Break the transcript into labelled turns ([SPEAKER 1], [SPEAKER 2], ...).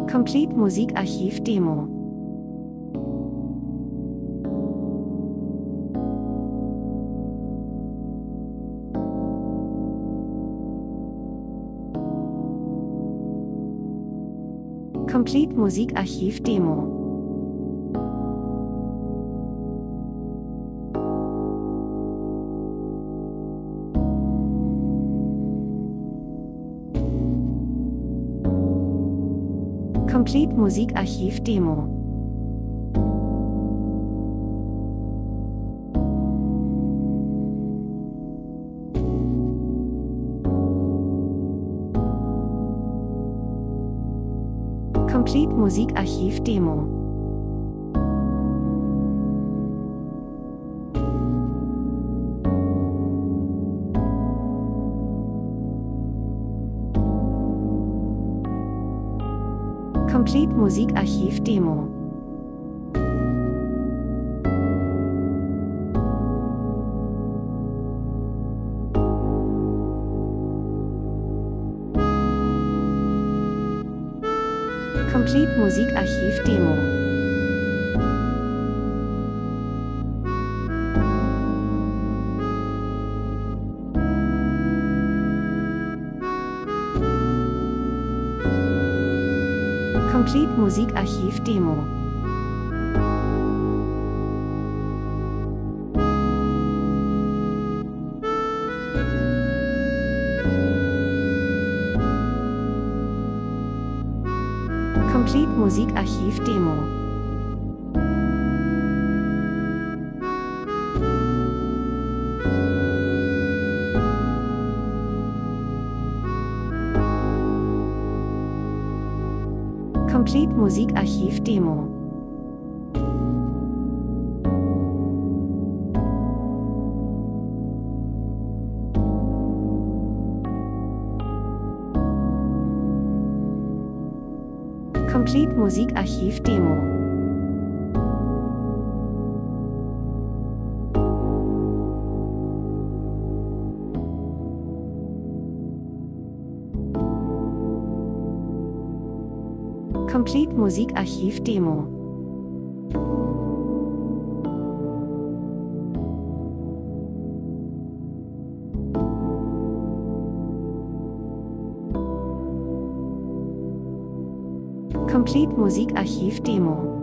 [SPEAKER 1] Complete Musikarchiv Demo. Complete Musikarchiv Demo. Complete Musikarchiv Demo. Complete Musikarchiv Demo. Complete Musikarchiv Demo. Complete Musikarchiv Demo. Complete Musikarchiv Demo. Complete Musikarchiv Demo. Complete Musikarchiv Demo. Complete Musikarchiv Demo. Complete Musikarchiv Demo. Complete Musikarchiv Demo.